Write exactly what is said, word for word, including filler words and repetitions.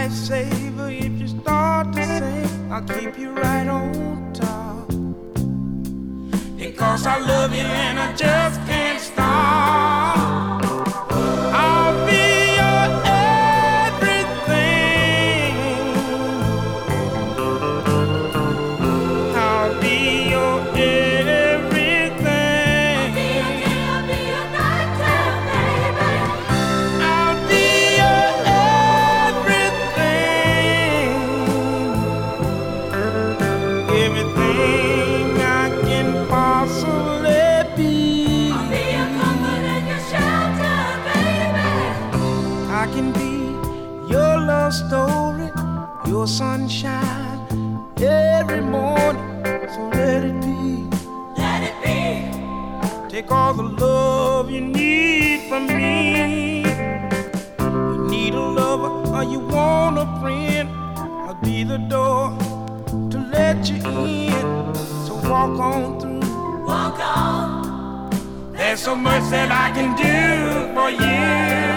lifesaver. If you start to sing, I'll keep you right on top. Because I love you and I just can't stop. I'll be your everything. I'll be your everything. I'll be your nighttime baby. I'll be your everything. Everything I can possibly be. I'll be your comfort and your shelter, baby. I can be your love story, your sunshine every morning. So let it be. Let it be. Take all the love you need from me. You need a lover or you want a friend, I'll be the door to let you in. So walk on through. Walk on. There's so much that I can do for you.